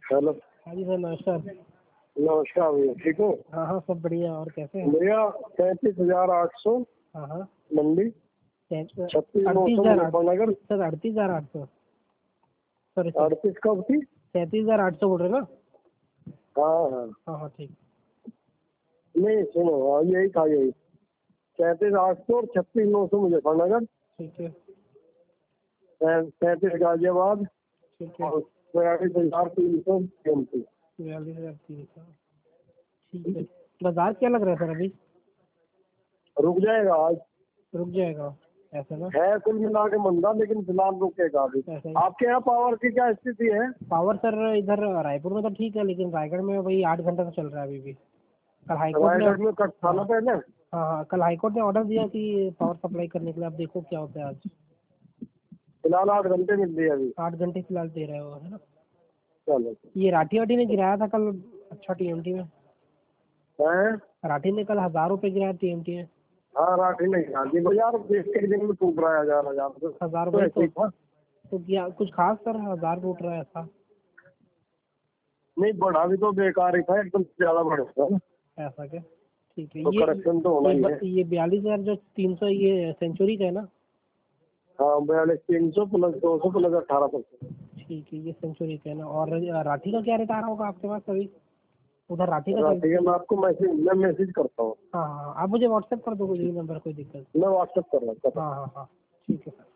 Hello. हाँ जी sir, नमस्कार। नमस्कार भैया, ठीक हो? हाँ हाँ, सब बढ़िया। और कैसे हैं? भैया 33,800 हाँ हाँ, मंडी, 36,900 38,000। मुजफ्फरनगर। सर 38,800। सॉरी सर, 38 कब थी? 33,800 बोल रहे ना? हाँ हाँ, हाँ हाँ, ठीक। नहीं सुनो, हाँ यही था, यही 33,800 और 36,900 मुजफ्फरनगर, ठीक है, 33 गाजियाबाद ठीक है। और 42,300 TMT। 42,300, ठीक है। बाजार क्या लग रहा है सर अभी? रुक जाएगा आज, रुक जाएगा ऐसा ना? है कुल मिला के मंदा, लेकिन फिलहाल रुकेगा अभी। ऐसा ही। आपके यहाँ पावर की क्या स्थिति है? पावर सर इधर रायपुर में तो ठीक है, लेकिन रायगढ़ में वही 8 घंटे से चल रहा है अभी भी। कल हाईकोर्ट ने, रायगढ़ में कट था ना पहले। हाँ हाँ, कल हाईकोर्ट ने ऑर्डर दिया कि पावर सप्लाई करने के लिए। अब देखो क्या होता है आज। फिलहाल 8 घंटे मिल रही है अभी। 8 घंटे फिलहाल दे रहे हो, है ना? चलो। ये राठी वाठी ने गिराया था कल, अच्छा टीएमटी में। हैं? राठी ने कल 1,000 रुपए गिराया टीएमटी में। हाँ राठी नहीं खाती तो यार, देश के दिन में टूट रहा है 1,000 तो 1,000 तो वही ऐसे ही था। तो क्या कुछ खास सर 1,000 टूट रहा है ऐसा? नहीं बढ़ा भी तो बेकार ही था, एकदम ज्यादा बढ़ गया। ऐसा क्या? ठीक है। तो करेक्शन तो होना ही है। ये 42,000 जो 300 ये सेंचुरी का है ना? हाँ 42,300 प्लस 200 प्लस 18%। ठीक है, ये सेंचुरी का है ना? और राठी का क्या रेट आ रहा होगा आपके पास अभी? उधर राठी का राठी का मैं आपको मैसेज करता हूँ। हाँ हाँ हाँ, आप मुझे व्हाट्सएप कर दो, कोई नंबर, कोई दिक्कत। मैं व्हाट्सएप कर रहा हूँ। हाँ हाँ हाँ, ठीक है सर।